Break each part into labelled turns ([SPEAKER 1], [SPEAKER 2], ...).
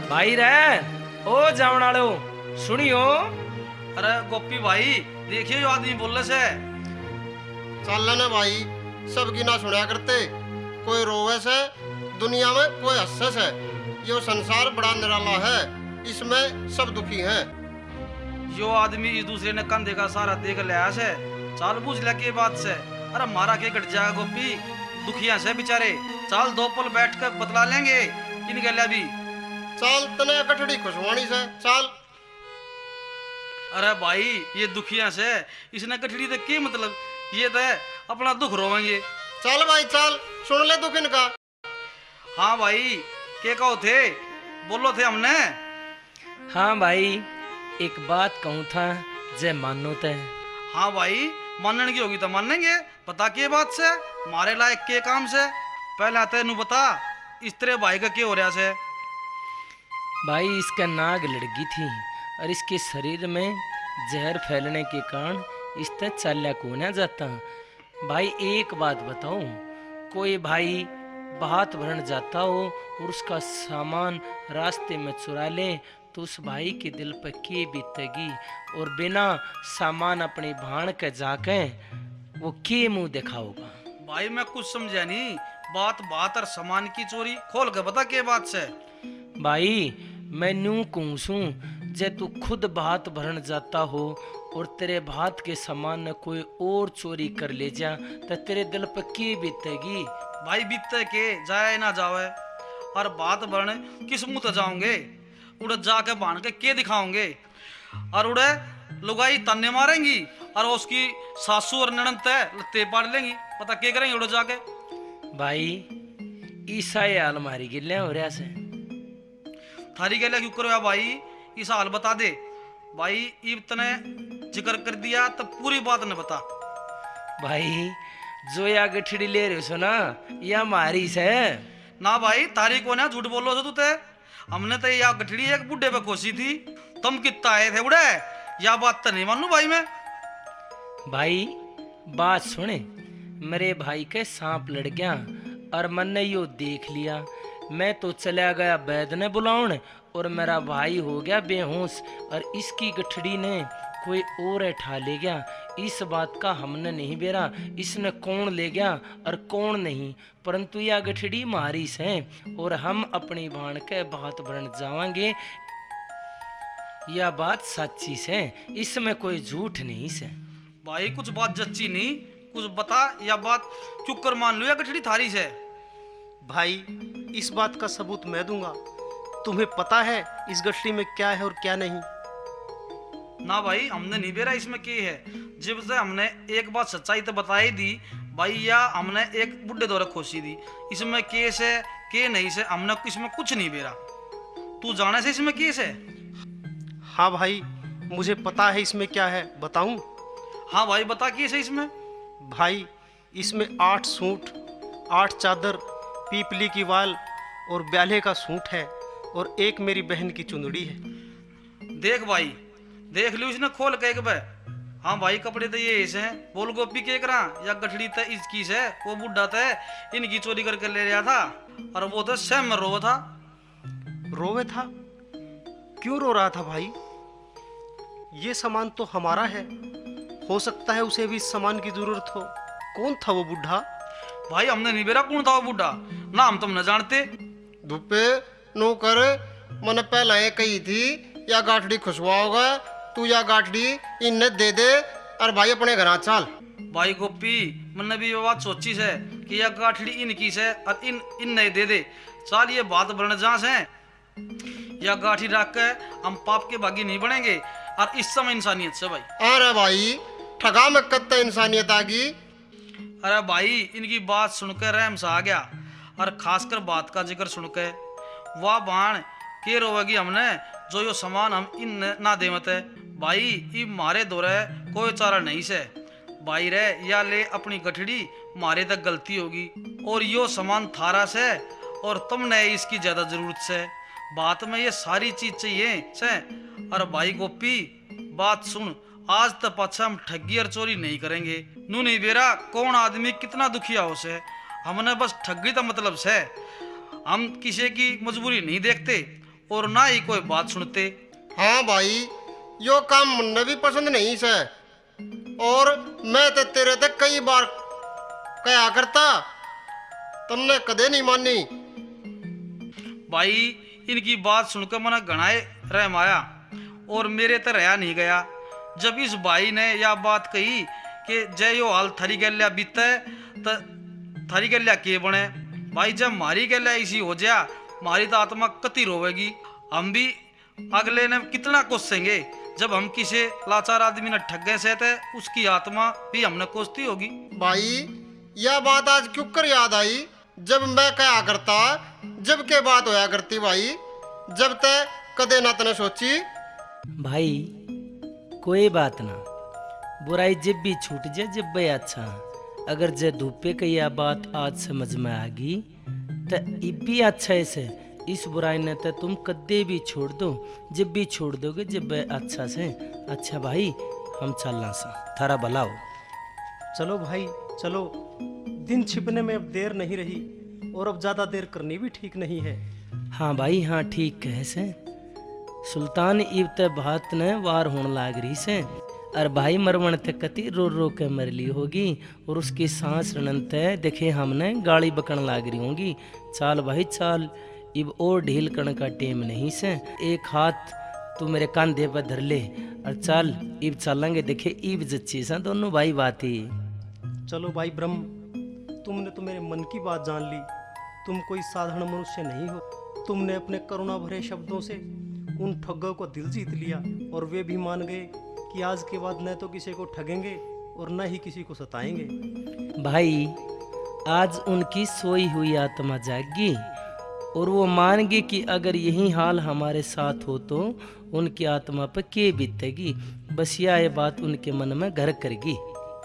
[SPEAKER 1] भाई रे ओ जावनालो सुनियो।
[SPEAKER 2] अरे गोपी भाई, देखिए जो आदमी बोल रहे से।
[SPEAKER 3] चल ना भाई, सबकी ना सुना करते। कोई रोवे से दुनिया में, कोई हंसे से। यो संसार बड़ा निराला है, इसमें सब दुखी हैं।
[SPEAKER 2] जो आदमी इस दूसरे ने कंधे का सारा देख लिया से, चाल बुझ लिया के बात से। अरे मारा के कट जाएगा गोपी, दुखिया से बेचारे। चाल दो पल बैठ कर बतला लेंगे इन गलिया भी।
[SPEAKER 3] चल तने कठड़ी खुशवानी से चल।
[SPEAKER 2] अरे भाई ये दुखिया से, इसने कठड़ी तो के मतलब, ये तो अपना दुख रोवेंगे।
[SPEAKER 3] चल भाई चल, सुन ले दुख इनका।
[SPEAKER 2] हाँ भाई, के कहो थे, बोलो थे हमने।
[SPEAKER 1] हाँ भाई, एक बात कहूँ था, जय मानो ते।
[SPEAKER 2] हाँ भाई, मानने की होगी तो मानेंगे। बता के बात से, मारे लायक के काम से। पहले तेनू बता, इस तेरे भाई का क्या हो रहा से।
[SPEAKER 1] भाई इसका नाग लड़की थी और इसके शरीर में जहर फैलने के कारण इस तक चाल्या को ना जाता। भाई एक बात बताओ, कोई भाई बात भरन जाता हो और उसका सामान रास्ते में चुरा ले तो उस भाई के दिल पर के बीतेगी, और बिना सामान अपनी भाण के जाके वो के मुंह दिखाओगा।
[SPEAKER 2] भाई मैं कुछ समझा नहीं, बात बात और सामान की चोरी खोल के बता के बात से।
[SPEAKER 1] भाई मैं न्यू कहूँ, जे तू खुद भात भरन जाता हो और तेरे भात के सामान न कोई और चोरी कर ले जा तो तेरे दिल पर के बीतेगी।
[SPEAKER 2] भाई बीतते के जाए ना जावे, और बात भरने किस मुंह तो जाओगे। उड़े जाके बांध के दिखाओगे, और उड़े लुगाई ताने मारेंगी, और उसकी सासू और ननद तय लत्ते पाड़ लेंगी। पता के करेंगे उड़े जाके।
[SPEAKER 1] भाई ईसा ये अलमारी गिल्ले हो रहा से
[SPEAKER 2] थारी के लिए क्यों करो भाई, इस हाल बता दे। भाई इब तने जिक्र कर दिया तो पूरी बात न बता।
[SPEAKER 1] भाई जो या गठड़ी ले रहे हो ना, या हमारी से
[SPEAKER 2] ना भाई, तारी को ना झूठ बोलो तू ते। हमने तो या गठड़ी एक बुढ़े पे कोसी थी, तुम कितना आए थे उड़े, या बात तो नहीं मानू भाई मैं।
[SPEAKER 1] भाई बात सुने, मेरे भाई के सांप लड़ गया और मैंने यो देख लिया। मैं तो चला गया वैद्य ने बुलाउन और मेरा भाई हो गया बेहोश, और इसकी गठड़ी ने कोई और ठा ले गया। इस बात का हमने नहीं बेरा इसने कौन ले गया और कौन नहीं, परंतु यह गठड़ी मारी से और हम अपनी भाण के बात भरन जावांगे। यह बात सच्ची से, इसमें कोई झूठ नहीं से।
[SPEAKER 2] भाई कुछ बात जच्ची नहीं, कुछ बता, या बात चुप कर मान लो या गठड़ी थारी से।
[SPEAKER 4] भाई इस बात का सबूत मैं दूंगा। तुम्हें पता है इस गठरी में क्या है और क्या नहीं?
[SPEAKER 2] ना भाई, हमने नहीं बेरा इसमें क्या है। जब से हमने एक बात सच्चाई तो बताई दी भाई, या हमने एक बुढ़े दौरे खोसी दी। इसमें केस है के नहीं से, हमने इसमें कुछ नहीं बेरा। तू जाने से इसमें केस है।
[SPEAKER 4] हाँ भाई, मुझे पता है इसमें क्या है, बताऊं?
[SPEAKER 2] हाँ भाई बता केस है इसमें।
[SPEAKER 4] भाई इसमें 8 सूट, 8 चादर, पीपली की वाल और ब्याल्हे का सूट है, और एक मेरी बहन की चुंदड़ी है।
[SPEAKER 2] देख भाई, देख लियो इसने खोल के एक बे। हाँ भाई, कपड़े तो ये ऐसे हैं। बोल गोपी के करा, या गठड़ी तो इसकी से, वो बुढ़ा था इनकी चोरी करके ले रहा था, और वो तो सहम में रो था।
[SPEAKER 4] रोवे था? क्यों रो रहा था भाई? ये सामान तो हमारा है, हो सकता है उसे भी इस सामान की जरूरत हो। कौन था वो बुढ़ा?
[SPEAKER 2] भाई हमने नहीं बेरा कौन था वो बुढ़ा, ना हम तुम न जानते।
[SPEAKER 3] धुप्पे नो कर, मैंने पहले ये कही थी या गाठड़ी खुशवाओगा, तू या गाठड़ी इन्हें दे दे और भाई अपने घर चल।
[SPEAKER 2] भाई गोपी, मैंने भी ये बात सोची से कि यह गाठड़ी इनकी से और इन नहीं दे दे। चाल ये बात बन जा से, या गाठी रख के हम पाप के भागी नहीं बनेंगे, और इस समय इंसानियत से भाई।
[SPEAKER 3] अरे भाई ठगा में कत्ते इंसानियत आ गई।
[SPEAKER 2] अरे भाई इनकी बात सुनकर रहम सा आ गया, और खासकर बात का जिक्र सुनकर वाह बाण के रोवेगी हमने, जो यो सामान हम इन ना देवत है। भाई ई मारे दौरे कोई चारा नहीं से भाई रे, या ले अपनी गठड़ी, मारे तक गलती होगी, और यो सामान थारा से, और तुमने इसकी ज्यादा जरूरत से। बात में ये सारी चीज चाहिए से। और भाई गोपी बात सुन, आज तक पाछा हम ठगी और चोरी नहीं करेंगे। नू नहीं बेरा कौन आदमी कितना दुखिया हो से, हमने बस ठगी का मतलब से। हम किसी की मजबूरी नहीं देखते, और ना ही कोई बात सुनते।
[SPEAKER 3] हाँ भाई, यो काम मुन्ने भी पसंद नहीं से, और मैं तो तेरे तक कई बार कहा करता, तुमने कदे नहीं मानी।
[SPEAKER 2] भाई इनकी बात सुनकर मना घनाए रहम आया और मेरे तो रहा नहीं गया। जब इस भाई ने यह बात कही कि जय यो हाल थारी गल्या बीते तो थारी गल्या के बने, भाई जब मारी गल्या इसी हो जा, मारी तो आत्मा कति रोवेगी। हम भी अगले ने कितना कोसेंगे, जब हम किसी लाचार आदमी ने ठगे से थे उसकी आत्मा भी हमने कोसती होगी।
[SPEAKER 3] भाई यह बात आज क्यों कर याद आई, जब मैं कहा करता, जब के बात होया करती भाई, जब तक कदे ना तने सोची।
[SPEAKER 1] भाई कोई बात ना, बुराई जब भी छूट जाए जब भी अच्छा। अगर जे धूपे की यह बात आज समझ में आ गई तो इब भी अच्छा ऐसे इस बुराई ने तो तुम कदे भी छोड़ दो, जब भी छोड़ दोगे जब भी अच्छा से। अच्छा भाई हम चलना सा, थारा भला हो।
[SPEAKER 4] चलो भाई चलो, दिन छिपने में अब देर नहीं रही, और अब ज्यादा देर करनी भी ठीक नहीं है।
[SPEAKER 1] हाँ भाई हाँ ठीक कहे से। सुल्तान इब ते भात ने वार होने लाग रही से, और भाई मरवण ते कति रो रो के मर ली होगी, और उसकी सांस रणनते देखे हमने गाली बकन लाग रही होगी। चाल भाई चाल, इब और ढील करने का टेम नहीं से। एक हाथ तू मेरे कंधे पर धर ले और चल, इब चलेंगे। देखे इब जच्ची सा दोनों भाई बात ही।
[SPEAKER 4] चलो भाई ब्रह्म, तुमने तो मेरे मन की बात जान ली। तुम कोई साधारण मनुष्य नहीं हो। तुमने अपने करुणा भरे शब्दों से उन ठगों को दिल जीत लिया, और वे भी मान गए कि आज के बाद न तो किसी को ठगेंगे और न ही किसी को सताएंगे।
[SPEAKER 1] भाई आज उनकी सोई हुई आत्मा जागी, और वो मान गई कि अगर यही हाल हमारे साथ हो तो उनकी आत्मा पर के बीतेगी। बस यह बात उनके मन में घर करेगी।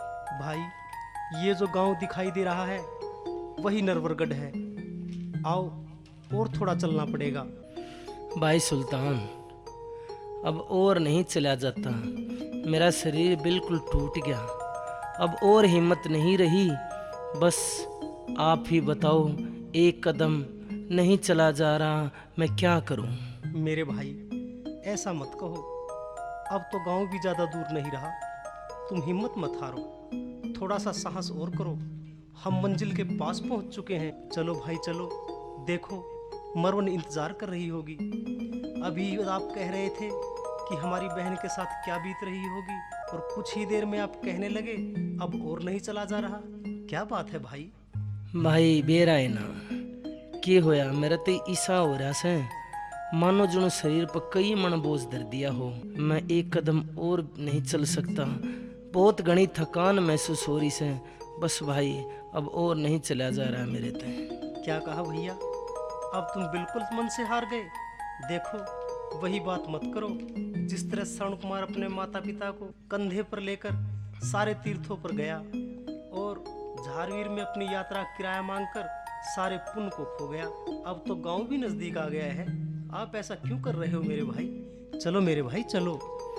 [SPEAKER 4] भाई ये जो गांव दिखाई दे रहा है वही नरवरगढ़ है। आओ, और थोड़ा चलना पड़ेगा।
[SPEAKER 1] भाई सुल्तान अब और नहीं चला जाता, मेरा शरीर बिल्कुल टूट गया, अब और हिम्मत नहीं रही। बस आप ही बताओ, एक कदम नहीं चला जा रहा, मैं क्या करूं?
[SPEAKER 4] मेरे भाई ऐसा मत कहो, अब तो गांव भी ज्यादा दूर नहीं रहा। तुम हिम्मत मत हारो, थोड़ा सा साहस और करो। हम मंजिल के पास पहुंच चुके हैं। चलो भाई चलो, देखो मरवन इंतजार कर रही होगी। अभी आप कह रहे थे कि हमारी बहन के साथ क्या बीत रही होगी, और कुछ ही देर में आप कहने लगे अब और नहीं चला जा रहा। क्या बात है भाई?
[SPEAKER 1] भाई बेरा है ना, के होया मेरा तो ईसा हो रहा से, मानो जुनो शरीर पर कई मन बोझ धर दिया हो। मैं एक कदम और नहीं चल सकता, बहुत घनी थकान महसूस हो रही से। बस भाई अब और नहीं चला जा रहा मेरे ते।
[SPEAKER 4] क्या कहा भैया? अब तुम बिल्कुल मन से हार गए? देखो वही बात मत करो जिस तरह श्रवण कुमार अपने माता पिता को कंधे पर लेकर सारे तीर्थों पर गया, और झारवीर में अपनी यात्रा किराया मांगकर सारे पुण्य को खो गया। अब तो गांव भी नजदीक आ गया है। आप ऐसा क्यों कर रहे हो मेरे भाई? चलो मेरे भाई चलो।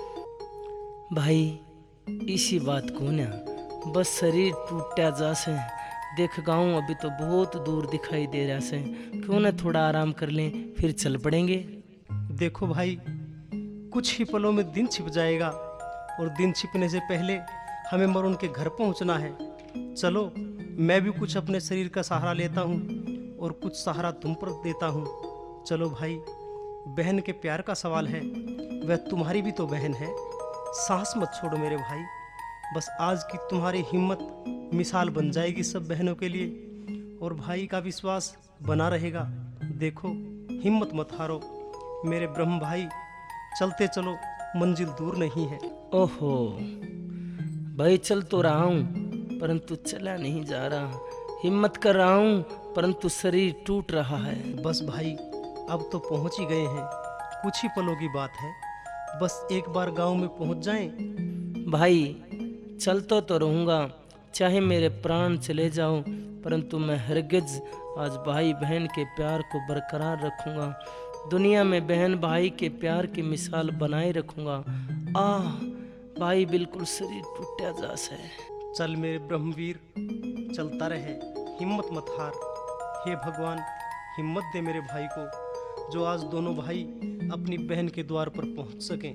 [SPEAKER 1] भाई इसी बात को ना, बस शरीर टूटा जा से। देख गाँव अभी तो बहुत दूर दिखाई दे रहा से, क्यों ना थोड़ा आराम कर लें, फिर चल पड़ेंगे।
[SPEAKER 4] देखो भाई, कुछ ही पलों में दिन छिप जाएगा, और दिन छिपने से पहले हमें मरुन के घर पहुंचना है। चलो मैं भी कुछ अपने शरीर का सहारा लेता हूँ, और कुछ सहारा तुम पर देता हूँ। चलो भाई, बहन के प्यार का सवाल है, वह तुम्हारी भी तो बहन है। साहस मत छोड़ो मेरे भाई, बस आज की तुम्हारी हिम्मत मिसाल बन जाएगी सब बहनों के लिए, और भाई का विश्वास बना रहेगा। देखो हिम्मत मत हारो मेरे ब्रह्म भाई, चलते चलो, मंजिल दूर नहीं है।
[SPEAKER 1] ओहो भाई, चल तो रहा हूँ परंतु चला नहीं जा रहा, हिम्मत कर रहा हूँ परंतु शरीर टूट रहा है।
[SPEAKER 4] बस भाई अब तो पहुँच ही गए हैं, कुछ ही पलों की बात है। बस एक बार गांव में पहुँच जाएं।
[SPEAKER 1] भाई चलता तो रहूँगा, चाहे मेरे प्राण चले जाओ, परंतु मैं हरगिज आज भाई बहन के प्यार को बरकरार रखूँगा। दुनिया में बहन भाई के प्यार की मिसाल बनाए रखूँगा। आह भाई, बिल्कुल शरीर टूटा जास है।
[SPEAKER 4] चल मेरे ब्रह्मवीर, चलता रहे, हिम्मत मत हार। हे भगवान, हिम्मत दे मेरे भाई को, जो आज दोनों भाई अपनी बहन के द्वार पर पहुंच सकें।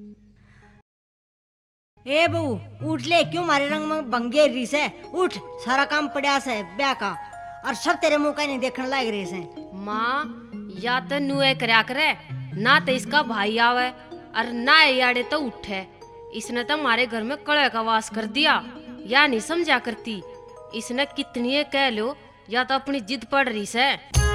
[SPEAKER 5] ए बहू उठ ले, क्यों मारे रंग में भंगे रही से? उठ, सारा काम पड़ा से ब्याह का, और सब तेरे मुंह का नहीं देखने लाग रहे से।
[SPEAKER 6] माँ या तो नुए करया करे, ना तो इसका भाई आवे और ना याड़े तो उठे। इसने तो हमारे घर में कड़े का वास कर दिया, या नहीं समझा करती। इसने कितनी कह लो, या तो अपनी जिद पड़ रही से।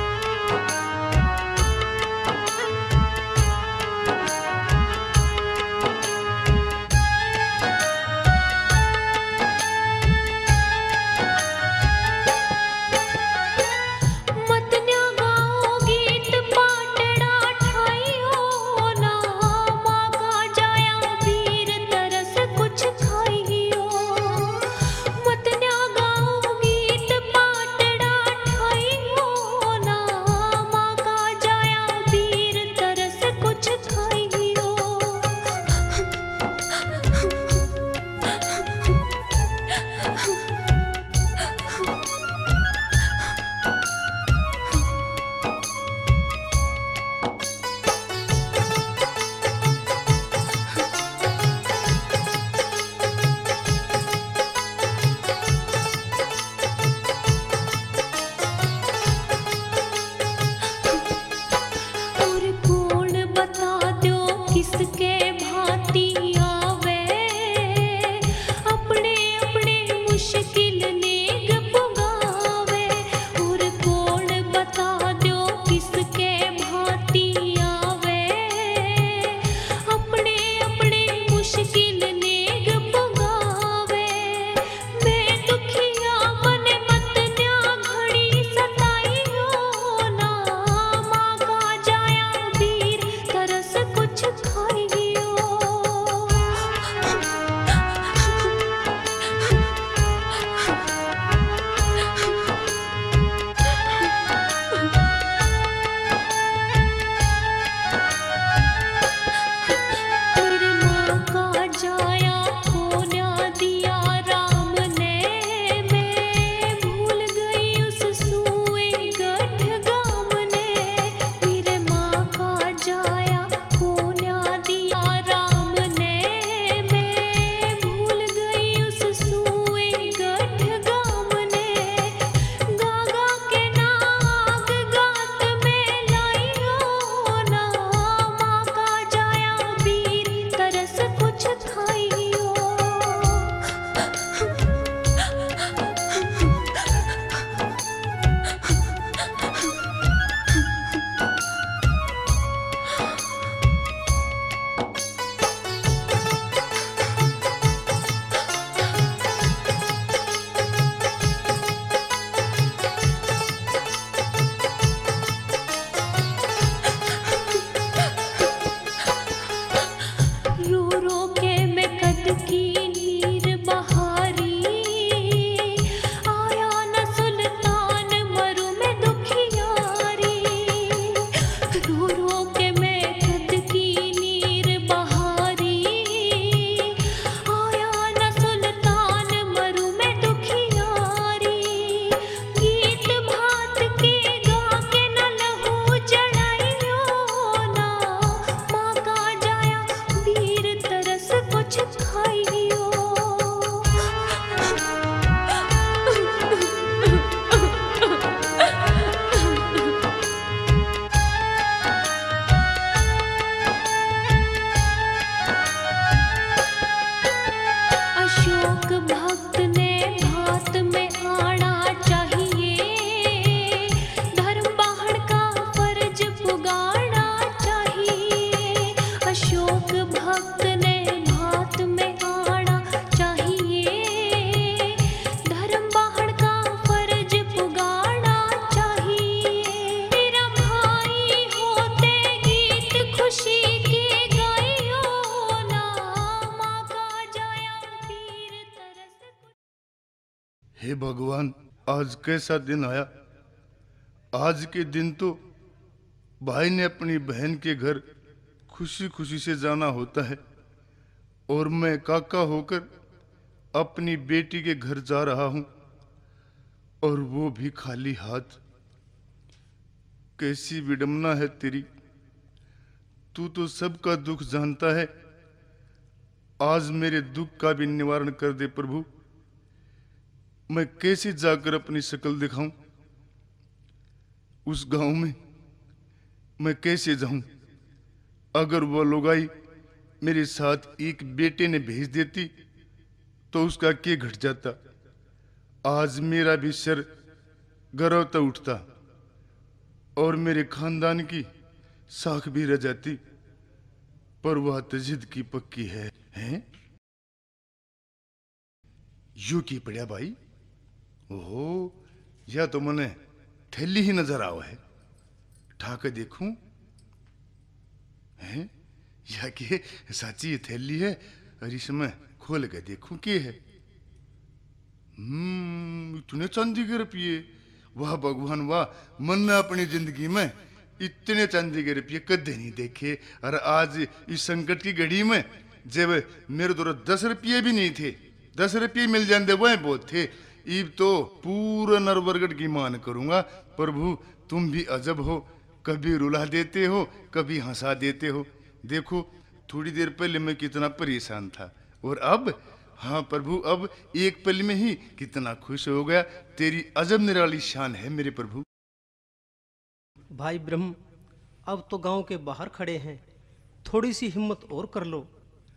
[SPEAKER 7] हे भगवान, आज कैसा दिन आया। आज के दिन तो भाई ने अपनी बहन के घर खुशी खुशी से जाना होता है और मैं काका होकर अपनी बेटी के घर जा रहा हूं, और वो भी खाली हाथ। कैसी विडंबना है तेरी। तू तो सबका दुख जानता है। आज मेरे दुख का भी निवारण कर दे प्रभु। मैं कैसे जाकर अपनी शक्ल दिखाऊं उस गांव में? मैं कैसे जाऊं? अगर वो लुगाई मेरे साथ एक बेटे ने भेज देती तो उसका क्या घट जाता। आज मेरा भी सिर गर्व तो उठता और मेरे खानदान की साख भी रह जाती। पर वह तो जिद की पक्की है, हैं? यू की पड़ा भाई? ओहो, या तो मने थैली ही नजर आवा है। ठाके देखूं, हैं? या कि साची थैली है और इसमें खोल के देखूं के है। इतने चांदी के रुपये! वाह भगवान वाह! मन ने अपनी जिंदगी में इतने चांदी के रुपये कदे नहीं देखे। और आज इस संकट की घड़ी में जब मेरे द्वारा 10 रुपये भी नहीं थे, 10 रुपये मिल जाते वह बहुत थे। इब तो पूरा नरवरगढ़ की मान करूंगा। प्रभु तुम भी अजब हो, कभी रुला देते हो कभी हंसा देते हो। देखो थोड़ी देर पहले मैं कितना परेशान था और अब, हाँ प्रभु, अब एक पल में ही कितना खुश हो गया। तेरी अजब निराली शान है मेरे प्रभु।
[SPEAKER 4] भाई ब्रह्म, अब तो गांव के बाहर खड़े हैं, थोड़ी सी हिम्मत और कर लो।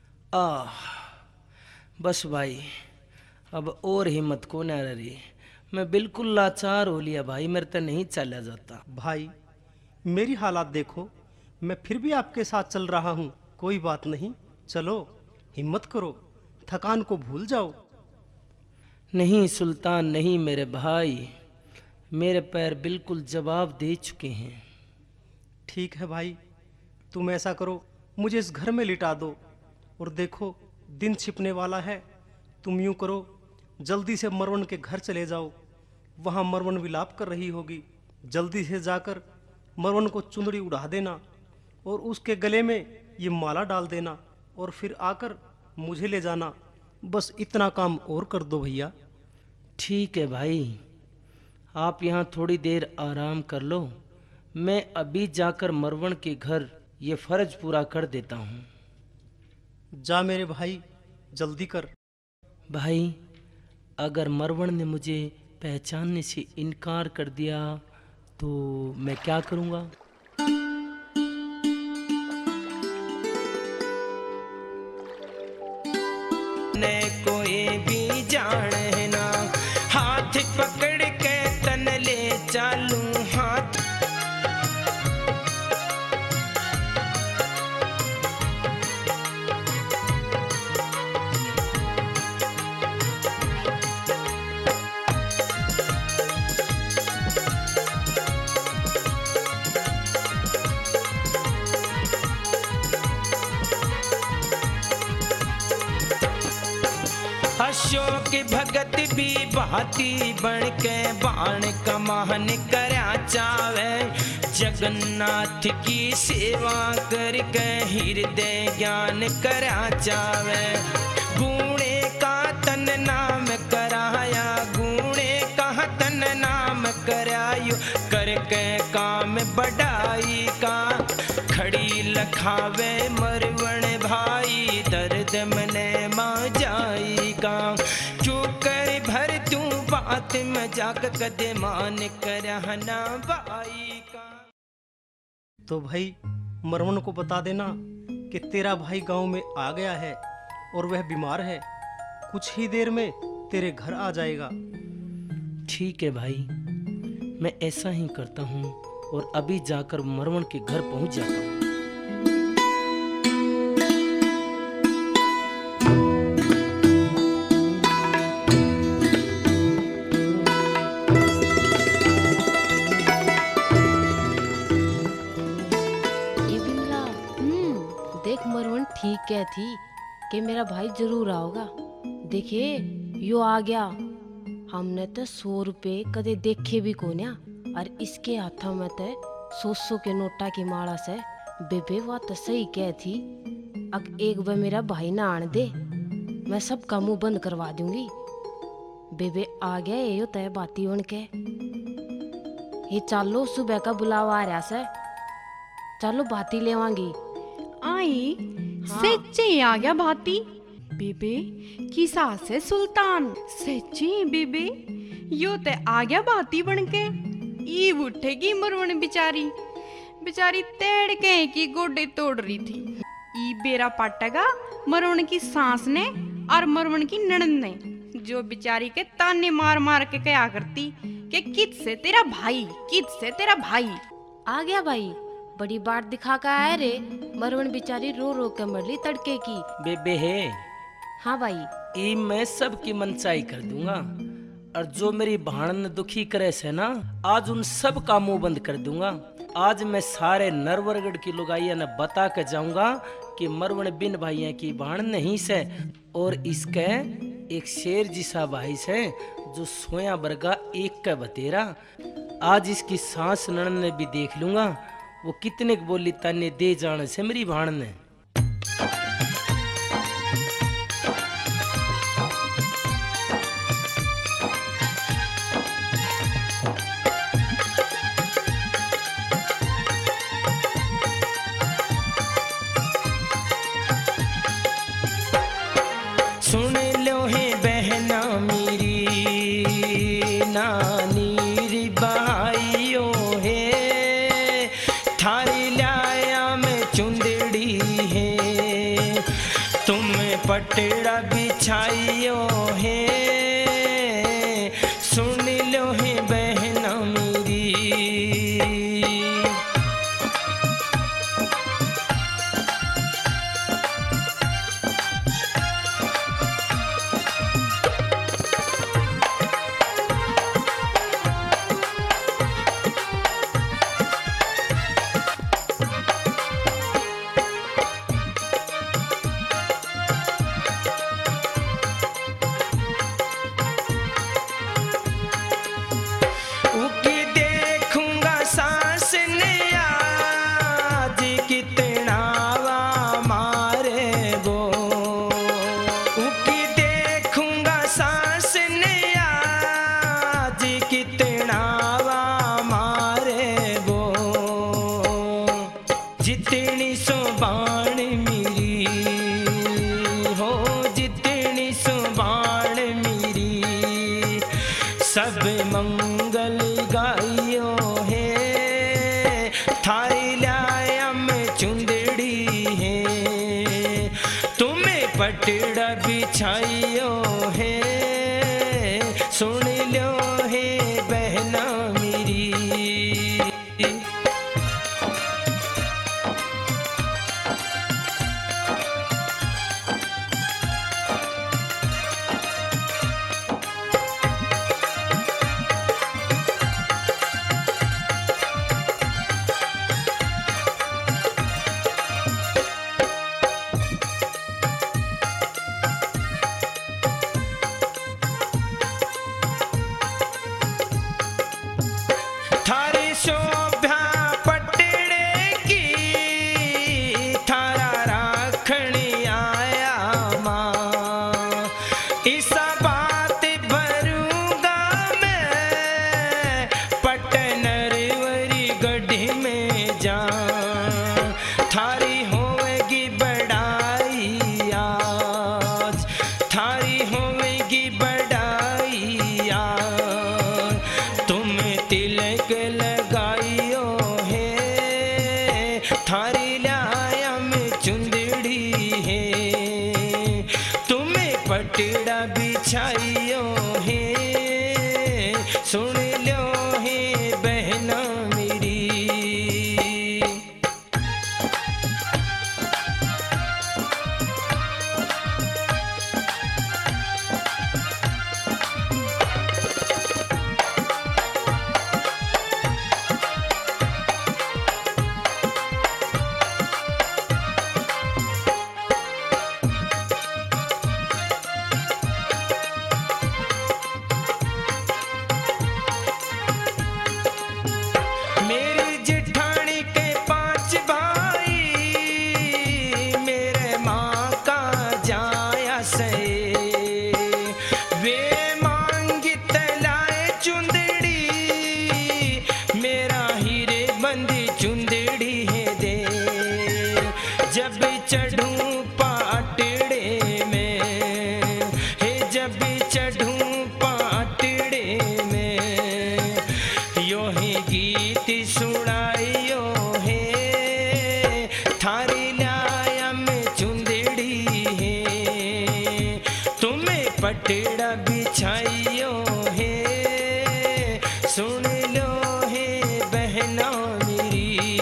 [SPEAKER 1] बस भाई, अब और हिम्मत को न रही। मैं बिल्कुल लाचार हो लिया भाई, मेरे तो नहीं चला जाता।
[SPEAKER 4] भाई मेरी हालात देखो, मैं फिर भी आपके साथ चल रहा हूँ। कोई बात नहीं, चलो हिम्मत करो, थकान को भूल जाओ।
[SPEAKER 1] नहीं सुल्तान नहीं मेरे भाई, मेरे पैर बिल्कुल जवाब दे चुके हैं।
[SPEAKER 4] ठीक है भाई, तुम ऐसा करो, मुझे इस घर में लिटा दो। और देखो दिन छिपने वाला है, तुम यूं करो, जल्दी से मरवन के घर चले जाओ। वहाँ मरवन विलाप कर रही होगी, जल्दी से जाकर मरवन को चुंदड़ी उड़ा देना और उसके गले में ये माला डाल देना और फिर आकर मुझे ले जाना। बस इतना काम और कर दो भैया।
[SPEAKER 1] ठीक है भाई, आप यहाँ थोड़ी देर आराम कर लो, मैं अभी जाकर मरवन के घर ये फर्ज पूरा कर देता हूँ।
[SPEAKER 4] जा मेरे भाई, जल्दी कर।
[SPEAKER 1] भाई अगर मरवन ने मुझे पहचानने से इनकार कर दिया तो मैं क्या करूँगा? ने कोई भी जाने ना, हाथ पकड़ के तन ले चालू हाथ। अशोक भगत भी भांति बन के बाण कमान करया चावे। जगन्नाथ की सेवा करके हृदय ज्ञान करया चावे। गुणे का तन नाम कराया, गुणे का तन नाम करायो, करके काम बढ़ाई का। खड़ी लखावे मरवण भाई, दर्द मने मां जाई का। क्यों कर भर तू बात मजाक, कदे मान कर ना भाई का।
[SPEAKER 4] तो भाई मरवन को बता देना कि तेरा भाई गांव में आ गया है और वह बीमार है, कुछ ही देर में तेरे घर आ जाएगा।
[SPEAKER 1] ठीक है भाई, मैं ऐसा ही करता हूँ और अभी जाकर मरवन के घर पहुँच जाता हूँ।
[SPEAKER 6] ये बिमला, देख मरवन ठीक कह थी कि मेरा भाई जरूर आओगा। देखिए यो आ गया। हमने तो 100 रुपए कदे देखे भी कोन्या, और इसके हाथों में तो 100 के नोटा की माला से। बेबे वो तो सही कह थी, अब एक बार मेरा भाई ना आने दे, मैं सब का मुंह बंद करवा दूंगी। बेबे आ गया, यो तय बाती उनके। ये चालो सुबह का बुलावा आ रहा से, चलो बाती लेवांगी।
[SPEAKER 8] आई सच्चे आ गया भाती बीबी की सास है सुल्तान। सच्ची बीबी यो ते आ गया भाती बनके। ईब उठेगी मरवण बेचारी, बेचारी तेड़ के की गोडे तोड़ रही थी। ई बेरा पाटेगा मरवण की सास ने और मरवण की ननद ने, जो बेचारी के ताने मार मार के कहा करती कि कित से तेरा भाई, कित से तेरा भाई।
[SPEAKER 6] आ गया भाई, बड़ी बात दिखा का आया रे। मरवण बेचारी रो रो के मरली तड़के की।
[SPEAKER 1] बेबे है
[SPEAKER 6] हाँ भाई,
[SPEAKER 1] ई मैं सबकी मनचाई कर दूंगा, और जो मेरी भाणन दुखी करे से ना, आज उन सब का मुंह बंद कर दूंगा। आज मैं सारे नरवरगढ़ की लुगाइया ने बता के जाऊंगा कि मरवण बिन भाइयों की भाण नहीं से, और इसके एक शेर जिसा भाई से जो सोया बरगा एक का बतेरा। आज इसकी सांस नणन ने भी देख लूंगा, वो कितने को बोली ताने दे जाने से मेरी भाण ने। सुन लो है बहना मेरी नानी री भाइयों है, थारी लाया में चुंदड़ी है, तुम पटड़ा बिछाइयो है। सुन लो है बहना मेरी। उकी देखूंगा सांस ने आज कितना वा मारे वो। उकी देखूंगा सांस ने आज कितना वा मारे वो। जितनी सुबान मेरी हो, जितनी सुबान मेरी, सब मंगल गाइयो है, थारी लाया में चुंदड़ी है, तुम्हें पटड़ा बिछाइयो है। सुन लो है बहना मेरी। थारी शोभा पटड़े की, थारा राखणी आया माँ। इसा बात भरूंगा मैं, पटनरवरी गढ़ी में जा। थारी होवेगी बड़ाई आज, थारी होवेगी बड़ाई आज, तुम तिलक लगाइयो है, थारी लाया में चुंदड़ी है, तुम्हें पटड़ा बिछाइयो है। सुन लो है बहना मेरी। जब चढ़ूं पाटड़े में, यो ही गीत सुनाइयो है, थारी लाया में चुंदड़ी है, तुम्हें पटड़ा बिछाइयो है, सुन लो है बहना मेरी।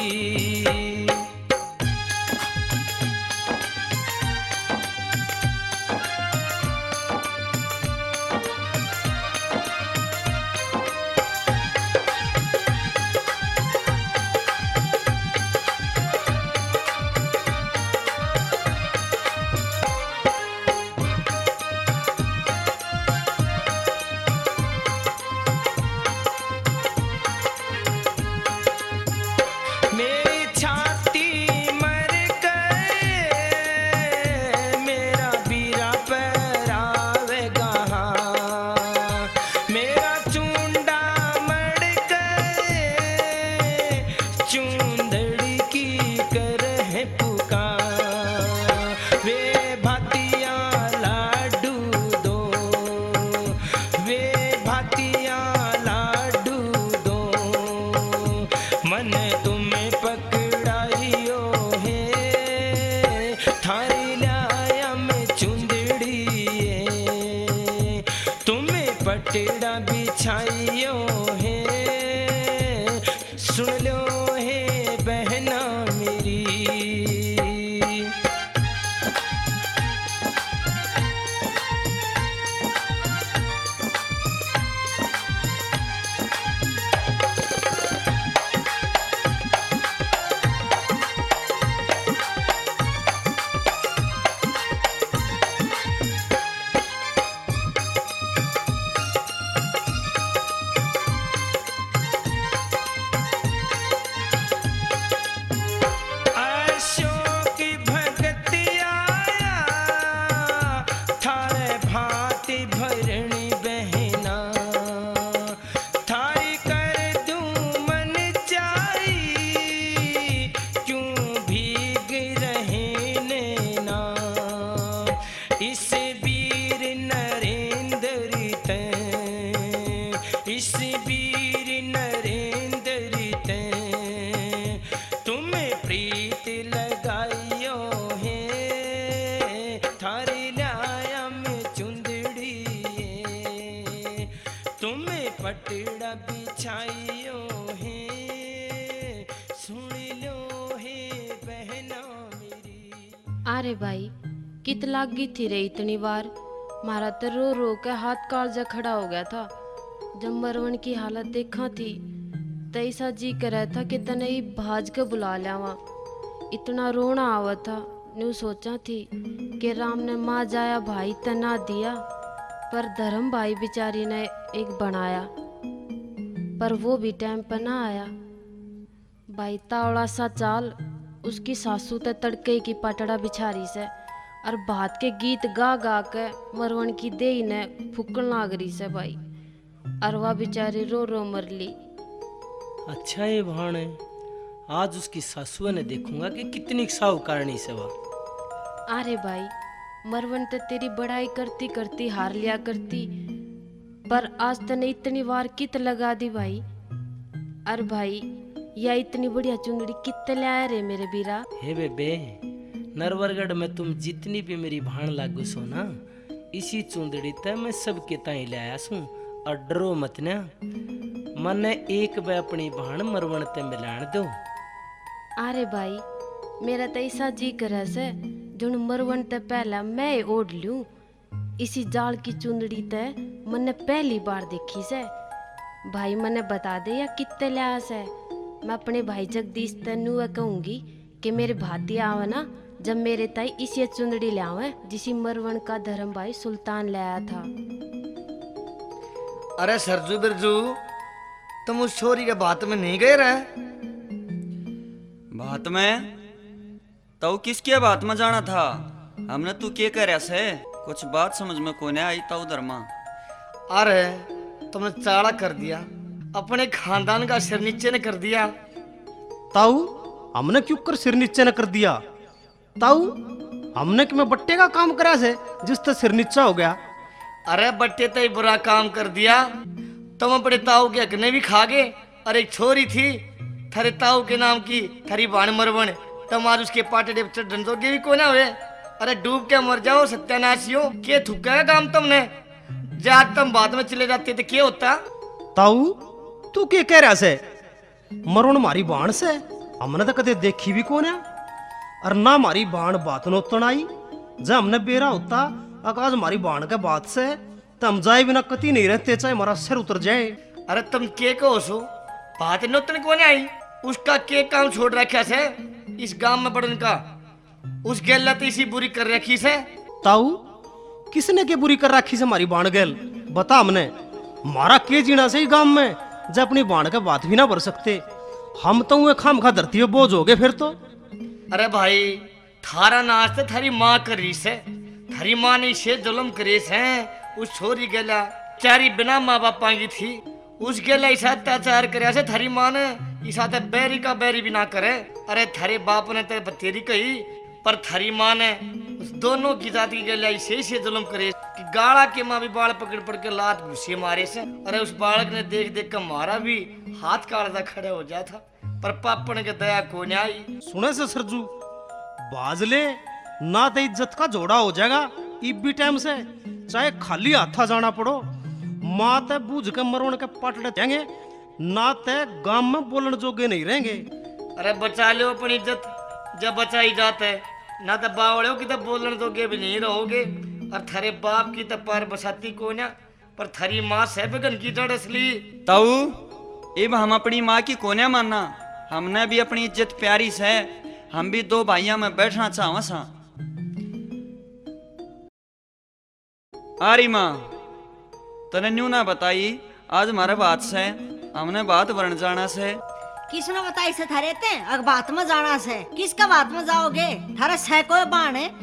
[SPEAKER 1] मेरी छाती मर गए, मेरा बीरा पहरावेगा, मेरा चूंडा मर गए, चूंदड़ी की कर है पुकार, वे भातिया लाडू दो, वे भातिया लाडू दो, मन तुम्हें पकड़ाइयो है, थारी लाया में चुंदड़ी है, तुम्हें पटड़ा बिछाइयो है, सुन लो है बहना मेरी। अशोक भगत आया, थारे भांति भरणी बहना, थारी कर दूं मन चाई, क्यों भीग रहे नैना, इस वीर नरेंद्र ते, इस वीर नरेंद्र ते, तुम्हें प्रीत लगाइयो है, थारी लाया में चुंदड़ी है, तुम्हें पटड़ा बिछाइयो है, सुन लो है बहना मेरी।
[SPEAKER 6] अरे भाई कित लागी थी रे इतनी बार, मारा तो रो रो के हाथ कालजा खड़ा हो गया था। जब मरवन की हालत देखा थी तैसा जी करे था कि तने ही भाज के बुला लियावा, इतना रोना आवा था। न्यू सोचा थी कि राम ने माँ जाया भाई तना दिया, पर धर्म भाई बेचारी ने एक बनाया, पर वो भी टाइम पर ना आया। भाई तावड़ा सा चाल, उसकी सासू ते तड़के की पटड़ा बिछारी से, और भात के गीत गा गा के मरवन की देही ने फूकन लाग रही से भाई, और वह बेचारी रो रो मरली।
[SPEAKER 1] अच्छा ये भाण है, आज उसकी सासुआ ने देखूंगा कि कितनी साहूकारणी से वह।
[SPEAKER 6] अरे भाई मरवन तो तेरी बड़ाई करती करती हार लिया करती, पर आज तने इतनी बार कित लगा दी भाई। अरे भाई या इतनी बढ़िया चुंदड़ी कितने लाया रे मेरे बीरा।
[SPEAKER 1] हे बेबे, नरवरगढ़ में तुम जितनी भी मेरी भाण लागू सो ना, इसी चुंदड़ी ते मैं सबके ताई ले आया सूं, और डरो मत ना, मने एक बार अपनी भाण मरवण ते मिलान दो।
[SPEAKER 6] अरे भाई मेरा तो ऐसा जी करे से जुन मरवन ते पहला मैं ओढ़ लूं, इसी जाल की चुंदड़ी ते मैंने पहली बार देखी से। भाई मैंने बता दे या कितने लिया से, मैं अपने भाई जगदीश तेनू कहूंगी कि मेरे भाती आवे ना, जब मेरे ताई इसी चुंदड़ी ले आवे जिसी मरवन का धर्म भाई सुल्तान ले आया था।
[SPEAKER 9] अरे सरजू बिरजू, तुम उस छोरी के बात में नहीं गए रहे?
[SPEAKER 10] बात में तो किसके बात में जाना था? हमने तू के करे से कुछ बात समझ में कोई नहीं आई ताऊ धर्मा।
[SPEAKER 9] अरे तुमने चाड़ा कर दिया, अपने खानदान का सिर नीचे ने कर दिया।
[SPEAKER 4] ताऊ हमने क्यों कर सिर नीचे न कर दिया? ताऊ हमने कि मैं बट्टे का काम करा से जिस तरह सिर नीचा हो गया।
[SPEAKER 9] अरे बट्टे तो बुरा काम कर दिया। तुम अपने ताऊ के अगने भी खा गए। और एक छोरी थी थारे ताऊ के नाम की, थारी बाण मरवण, तुम आज उसके पाटे चढ़न जोगे भी कोना हुए। अरे डूब के मर जाओ सत्यानाशियों, के थुका काम तुमने। जब तुम बाद में चले जाते तो क्या होता?
[SPEAKER 4] ताऊ तू के कह रहा से? मरुण मारी बाण से हमने तो कदे देखी भी कोने, और ना मारी बाण बात नोतन आई। जब हमने बेरा होता आकाश मारी बाण के बात से तो हम जाए बिना कति नहीं रहते, चाहे हमारा सिर उतर जाए।
[SPEAKER 9] अरे तुम के कहो सो? बात नोतन कोने आई? उसका के काम छोड़ रखा से इस गांव में पड़न का? उस गेल तो इसी बुरी कर रखी से।
[SPEAKER 4] ताऊ किसने के बुरी कर रखी से हमारी बाण गेल? बता हमने, मारा के जीना से ही गांव में जब अपनी बाण के बात भी ना भर सकते। हम तो हुए खाम खा धरती में बोझ हो गए फिर तो।
[SPEAKER 9] अरे भाई थारा नाच तो थारी माँ कर रही से, थारी माँ ने इसे जुल्म करे से। उस छोरी गेला चारी बिना माँ बाप की थी, उस गेला ऐसा अत्याचार करे से थारी माँ ने इसा तो बैरी का बैरी भी ना करे। अरे थारे बाप ने तो बतेरी कही, पर थारी माँ ने उस दोनों की जाति की गेला ऐसे जुल्म करे कि गाड़ा के माँ भी बाल पकड़ पड़ के लात घुसे मारे से। अरे उस बालक ने देख देख कर मारा भी हाथ काटता खड़े हो जाता, पर पापन के दया को नहीं आई।
[SPEAKER 4] सुने से सरजू बाजले ना तो इज्जत का जोड़ा हो जाएगा इब भी टाइम से, चाहे खाली हाथा जाना पड़ो। माँ ते बूझ के मरोड़ के पटड़े जाएंगे, ना ते गांव में बोलने जोगे नहीं रहेंगे।
[SPEAKER 9] अरे बचा लो अपनी इज्जत जब बचाई जाते, ना तो बावड़ों की तो बोलने जोगे भी नहीं रहोगे। और थारे बाप की तो पर बसाती को ना, पर थारी माँ से बगन की जड़ असली।
[SPEAKER 10] ताऊ अब हम अपनी माँ की कोने मानना, हमने भी अपनी इज्जत प्यारी से, हम भी दो भाइयों में बैठना चाहवा सा। आरी माँ तने न्यू ना बताई आज हमारे बात से, हमने बात बन जाना से।
[SPEAKER 5] किसने बताई से थारे ते अग बात में जाना से? किसका बात में जाओगे? थारा सह कोई बाण है?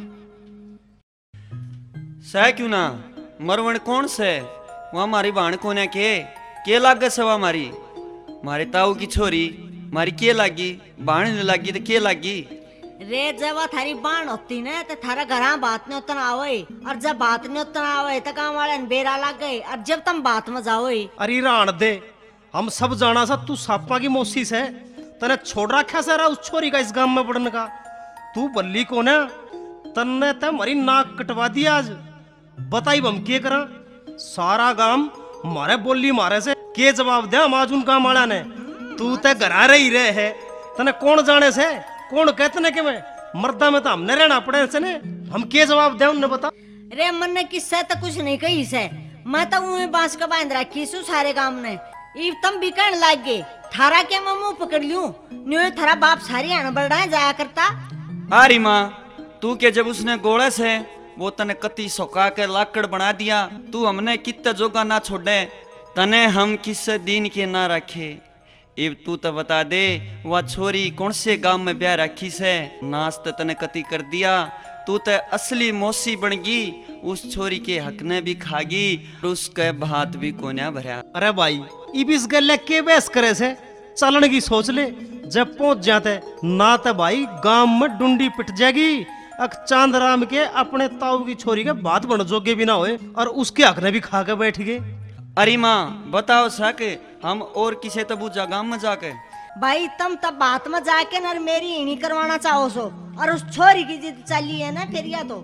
[SPEAKER 10] सह क्यों ना, मरवण कौन से? वह हमारी बाण कोने के लागे से? वह हमारी मारे ताऊ की छोरी मारी के लागी, बाण नहीं लागी तो के लागी?
[SPEAKER 5] रे जब थारी बाण होती ने तो थारा घर बात नहीं उतना आवे, और जब बात नहीं उतना आवे तो काम वाले बेरा लग गए, और जब तुम बात में जाओ।
[SPEAKER 4] अरे राण दे, हम सब जाना सा तू सापा की मौसी से, तने छोड़ रखा सारा उस छोरी का इस गांव में पड़ने का। तू बल्ली को ना तन्ने ते मरी नाक कटवा दिया आज। बताई हम के करा? सारा गांव मारे बोली मारे से के जवाब दे हम आज उन गांव वाला ने? तू ते घरा रही रहे है, तने कौन जाने से? कौन कहते ने कि मैं मर्दा में तो हमने रहना पड़े से ने, हम के जवाब दे उन्हें बता।
[SPEAKER 5] रे मन ने किससे तो कुछ नहीं कही से, मैं तो उन्हें बांस का बांध रखी सु सारे काम ने। इब तुम भी कहने लग गए थारा के मैं मुंह पकड़ लूं, न्यू थारा बाप सारी अन बढ़ा जाया करता।
[SPEAKER 10] अरे माँ तू के जब उसने गोले से वो तने कति सौका के लाकड़ बना दिया, तू हमने कितना जोगा ना छोड़े, तने हम किस दिन के ना रखे। इब तू तो बता दे वह छोरी कौन से गांव में ब्याह रखी से? नाच तो तने कति कर दिया, तू तो असली मौसी बन गई, उस छोरी के हक ने भी खागी, उसके भात भी कोन्या भरा।
[SPEAKER 4] अरे भाई इब इस गले के बहस करे से? चलन की सोच ले, जब पहुंच जाते ना तो भाई गांव में डुंडी पिट जाएगी। अक चांद राम के अपने ताऊ की छोरी के बात बन जोगे भी ना होए, और उसके हक ने भी खा के बैठ गए।
[SPEAKER 10] अरे माँ बताओ साके हम और किसे तबूजा गांव में जाके?
[SPEAKER 5] भाई तुम तब बात में जाके न मेरी ही नहीं करवाना चाहो सो, और उस छोरी की जिद चली है ना फिर, या तो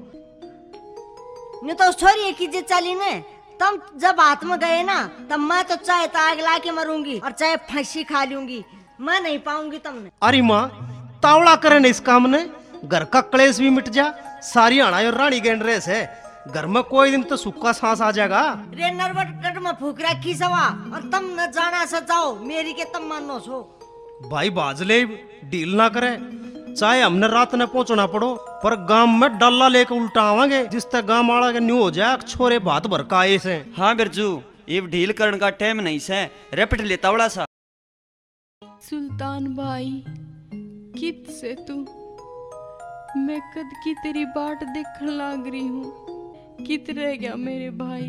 [SPEAKER 5] नहीं तो उस छोरी की जिद चली ने। तुम जब बात में गए ना तब मैं तो चाहे ताग ला के मरूंगी और चाहे फांसी खा लूंगी, मैं नहीं पाऊंगी तुमने।
[SPEAKER 4] अरे माँ तावड़ा करे न इस काम ने, घर का क्लेश भी मिट जा, सारी आना और रानी गेंड रेस है, घर में कोई दिन तो सूखा सांस आ जाएगा।
[SPEAKER 5] रे नरवट कट में फूक रखी सवा, और तुम न जाना से जाओ मेरी के तुम मानो सो।
[SPEAKER 4] भाई बाजले डील ना करे, चाहे हमने रात ने पहुंचना पड़ो, पर गांव में डल्ला लेकर उल्टा आवांगे, जिस तक गांव वाला के न्यू हो जाए छोरे बात भर का आए से।
[SPEAKER 10] हाँ बिरजू इब ढील करने का टाइम नहीं से, रेपट लेता बड़ा सा।
[SPEAKER 8] सुल्तान भाई कित से तू, मैं कद की तेरी बाट देखने लाग रही हूँ, कित रह गया मेरे भाई।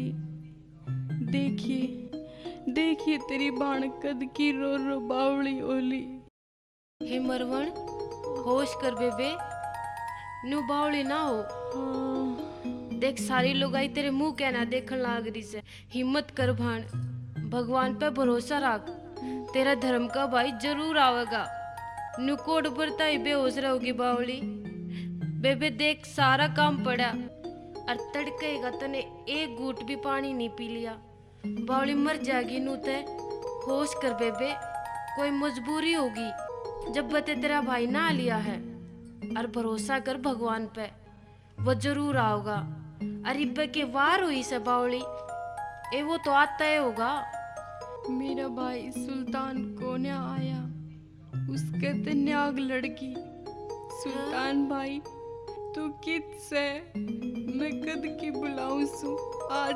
[SPEAKER 8] देखिए देखिए तेरी बाण कद की रो रो बावली ओली।
[SPEAKER 6] हे मरवण होश कर बेबे, नु बावली ना हो।
[SPEAKER 8] हाँ,
[SPEAKER 6] देख सारी लोग आई तेरे मुंह कहना देखन लाग रही से। हिम्मत कर भाण, भगवान पे भरोसा रख, तेरा धर्म का भाई जरूर आवेगा। नुकोड पर ताई बेहोश रहोगी बावली। बेबे देख सारा काम पड़ा और तड़केगा तने एक घूट भी पानी नहीं पी लिया, बावली मर जाएगी। नू ते होश कर बेबे, कोई मजबूरी होगी जब बते तेरा भाई ना लिया है। और भरोसा कर भगवान पे, वो जरूर आओगा। अरे बे के वार हुई से बावली, ए वो तो आता ही होगा।
[SPEAKER 8] मेरा भाई सुल्तान को न आया, उसके ते न्याग लड़की। सुल्तान भाई तू कित से, मैं कद की बुलाऊं सु, आ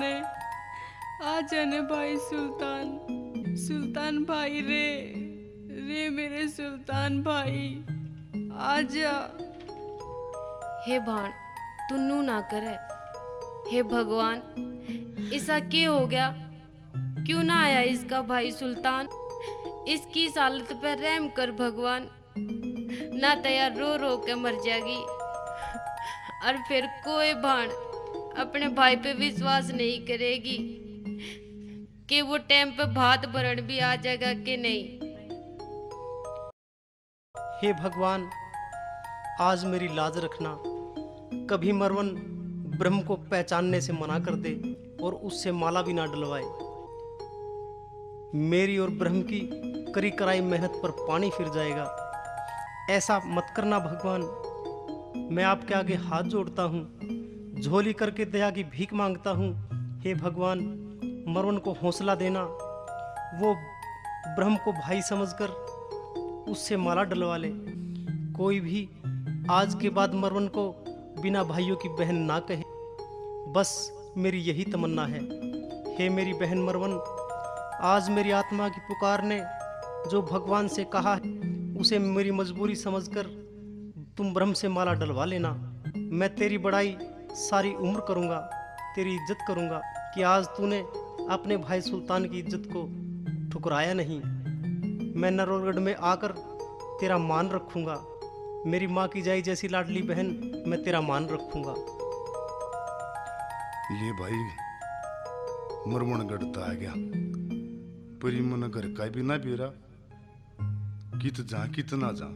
[SPEAKER 8] जाने भाई सुल्तान। सुल्तान भाई रे रे मेरे सुल्तान भाई, आजा।
[SPEAKER 6] हे भाण तू नू ना करे। हे भगवान, ऐसा क्या हो गया, क्यों ना आया इसका भाई सुल्तान। इसकी इस हालत पर रहम कर भगवान, ना तैयार रो रो के मर जाएगी। और फिर कोई भाण अपने भाई पे विश्वास नहीं करेगी कि वो टाइम पे भात भरण भी आ जाएगा कि नहीं।
[SPEAKER 4] हे भगवान, आज मेरी लाज रखना। कभी मरवन ब्रह्म को पहचानने से मना कर दे और उससे माला भी ना डलवाए। मेरी और ब्रह्म की करी कराई मेहनत पर पानी फिर जाएगा। ऐसा मत करना भगवान। मैं आपके आगे हाथ जोड़ता हूँ, झोली करके दया की भीख मांगता हूँ। हे भगवान, मरवन को हौसला देना, वो ब्रह्म को भाई समझकर उससे माला डलवा ले। कोई भी आज के बाद मरवन को बिना भाइयों की बहन ना कहे, बस मेरी यही तमन्ना है। हे मेरी बहन मरवन, आज मेरी आत्मा की पुकार ने जो भगवान से कहा है, उसे मेरी मजबूरी समझकर तुम ब्रह्म से माला डलवा लेना। मैं तेरी बड़ाई सारी उम्र करूँगा, तेरी इज्जत करूँगा कि आज तूने अपने भाई सुल्तान की इज्जत को ठुकराया नहीं। मैं नरौरगढ़ में आकर तेरा मान रखूँगा। मेरी माँ की जाई जैसी लाडली बहन, मैं तेरा मान रखूँगा।
[SPEAKER 7] ले भाई, मरमण गढ़ता आ गया, परी मन घर का भी ना बेरा, कित जा कित ना जा।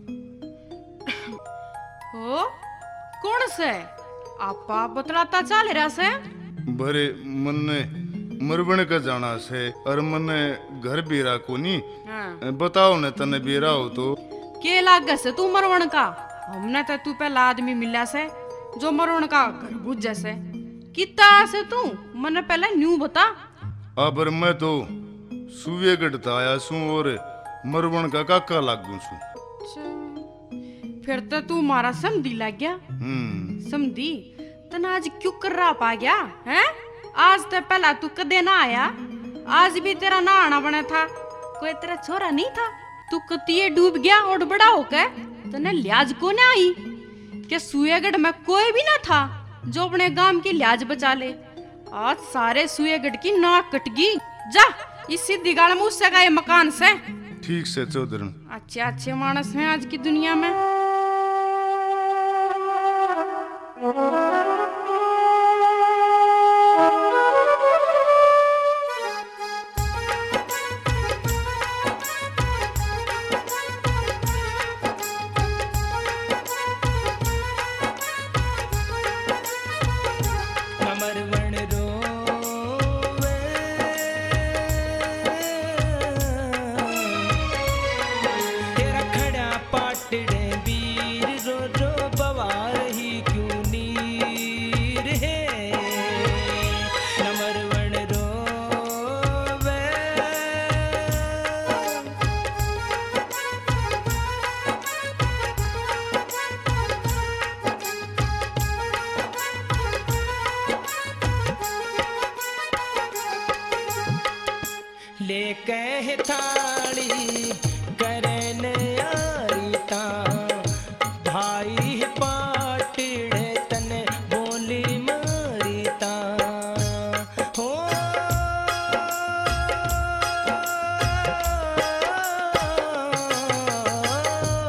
[SPEAKER 8] हो कौन से आपा बतलाता चाल रहा से?
[SPEAKER 7] बरे मन ने मरबण का जाना से और मन घर बेरा को नहीं।
[SPEAKER 8] हाँ।
[SPEAKER 7] बताओ न तने बेरा हो तो
[SPEAKER 8] के लाग से तू मरवण का? हमने तो तू पहला आदमी मिला से जो मरवण का घर बुझ जैसे। कितना से तू मने पहले न्यू बता।
[SPEAKER 7] अब मैं तो सुवे गढ़ता आया सू और मरबण का काका लागू सू।
[SPEAKER 8] फिर तो तू मारा समधी लग गया। समधी तना आज क्यों कर रहा पा गया है? आज तो पहला तू कदे ना आया, आज भी तेरा ना आना बना था। कोई तेरा छोरा नहीं था, तू कतिये डूब गया और बड़ा होकर तने लिहाज को ना आई कि सुएगढ़ में कोई भी ना था जो अपने गांव की लिहाज बचा ले। आज सारे सुएगढ़ की नाक कटगी। जा इस सीधी गाल में उससे का ये मकान से।
[SPEAKER 7] ठीक से चौधरी,
[SPEAKER 8] अच्छे अच्छे मानस हैं आज की दुनिया में।
[SPEAKER 1] लेके थाली करन आरीता भाई पाटड़े तने बोली मारीता हो।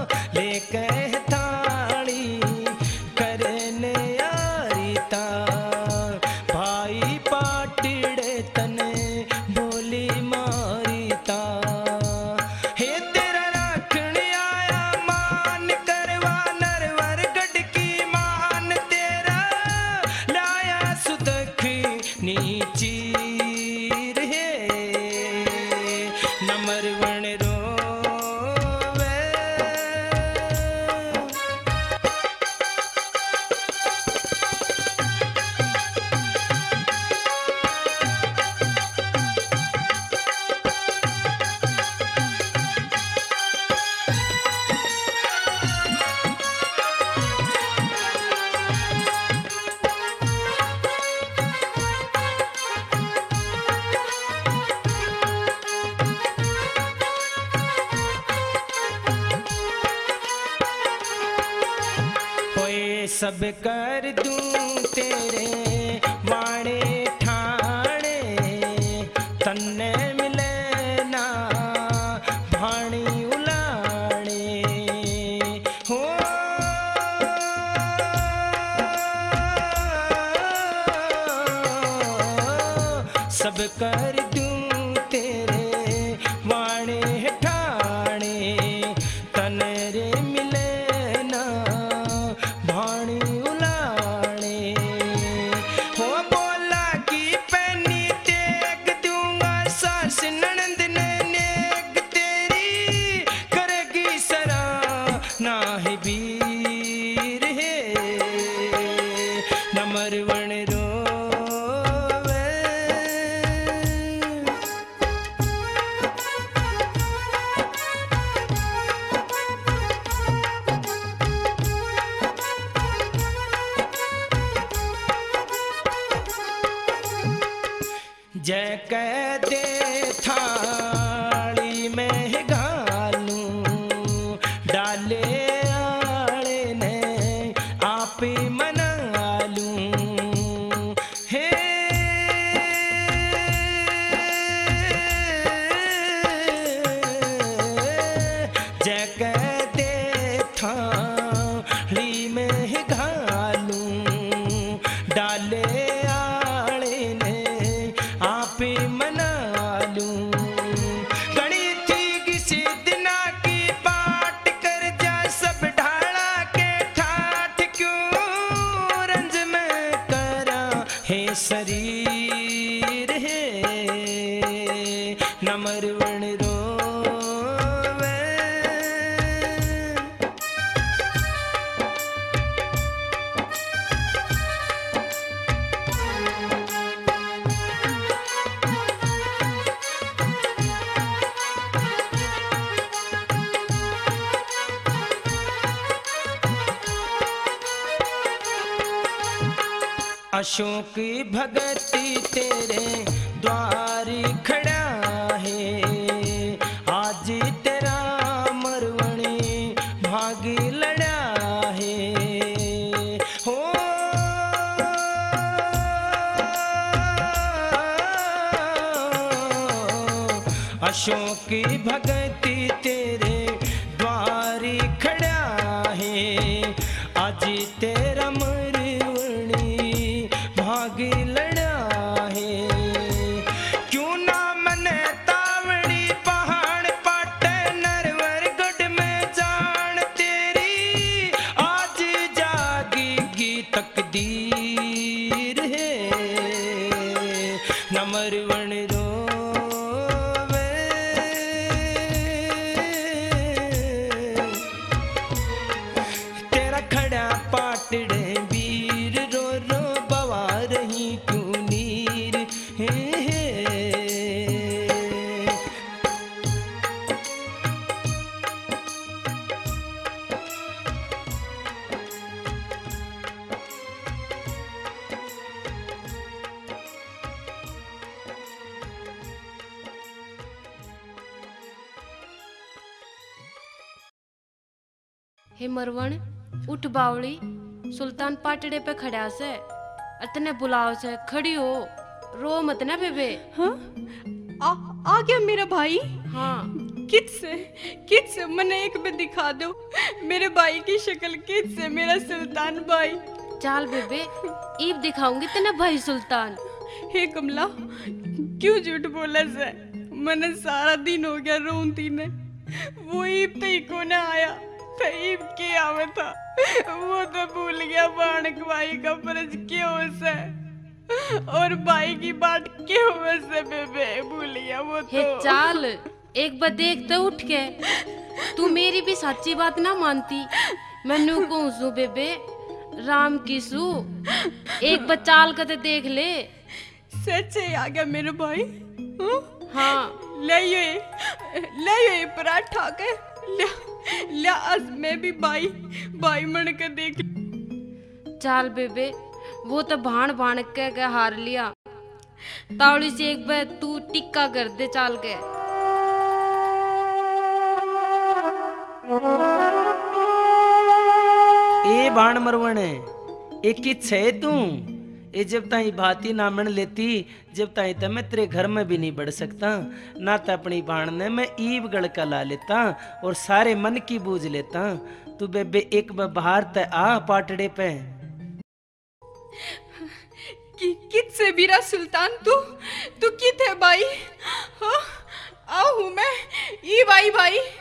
[SPEAKER 1] लेके थाली करन आरीता तने बोली मारीता हे तेरा राखण आया मान करवा नरवर गढ़ की मान तेरा लाया सुदख नीची रहे नमरवण रोवे होए सब कर दूं तेरे वाणे ठाणे तन्ने मिले ना भाणी उलाणे हो सब कर दूं तेरे वाणे ठाणे तने रे मिले ना भाणी उलाणे हो बोला की पैनी तेग दूंगा सास ननंद ने नेक तेरी करेगी सरा ना है वीर है नमरवण रोवे जय कह दे थाली में गालूं डाले आले ने आप ही मना लूं हे जय कह दे थाली में घालूं डाले आले ने आप ही मना लूं गणी थी किसी दिना की बाट कर जा सब ढाला के ठाठ क्यों रंज में करा है शरीर है नमरवण रोवे अशोक भगति तेरे द्वारी खड़ा है आज तेरा मरवणी भागी लड़ा है हो अशोक भगति तेरे द्वारी खड़ा है आज तेरा मरवणी भागी लड़ा है क्यों ना मने तावड़ी पहाड़ पाट नरवर गढ़ में जान तेरी आज जागेगी तकदीर है नमरवण रोवे तेरा खड़ा पाटड़े वीर रो रो बवा रही क्यों नीर हे
[SPEAKER 6] हे मरवण उठ बावली सुल्तान पाटड़े पे खड़ा से अतने बुलाओ से खड़ी हो रो मत ना बेबे।
[SPEAKER 8] हाँ आ गया मेरा भाई।
[SPEAKER 6] हाँ
[SPEAKER 8] कित से मने एक बार दिखा दो मेरे भाई की शक्ल कित से मेरा सुल्तान भाई।
[SPEAKER 6] चाल बेबे ईब दिखाऊंगी तेना भाई सुल्तान।
[SPEAKER 8] हे कमला क्यों झूठ बोले से? मैंने सारा दिन हो गया रोती ने, वो ईब तो ही को ना आया तो ईब के आवे था, वो तो भूल गया बाणक भाई का फर्ज क्यों से, और भाई की बात क्यों से बेबे भूल गया वो
[SPEAKER 6] हे
[SPEAKER 8] तो।
[SPEAKER 6] चाल एक बार देख तो उठ के, तू मेरी भी सच्ची बात ना मानती, मैनू कहूँ सू बेबे राम की सू, एक बार चाल कर देख ले।
[SPEAKER 8] सच्चे आ गया मेरे भाई।
[SPEAKER 6] हाँ
[SPEAKER 8] ले ये पराठा के ले आज मैं भी भाई मन के देख।
[SPEAKER 6] चाल बेबे, वो तो भाण भाण के हार लिया, तावड़ी से एक बार तू टिक्का कर दे चाल के।
[SPEAKER 1] ए बाण मरवण एक की छे तू, ए जब ताई भाती ना मन लेती, जब ताई तो मैं तेरे घर में भी नहीं बढ़ सकता, ना तो अपनी बाण ने मैं ईब गड़का ला लेता और सारे मन की बूझ लेता। तू बेबे एक बार बाहर ते आ पाटड़े पे।
[SPEAKER 8] कित से बीरा सुल्तान तू कित है भाई? हाँ, आऊ हूँ मैं, ई भाई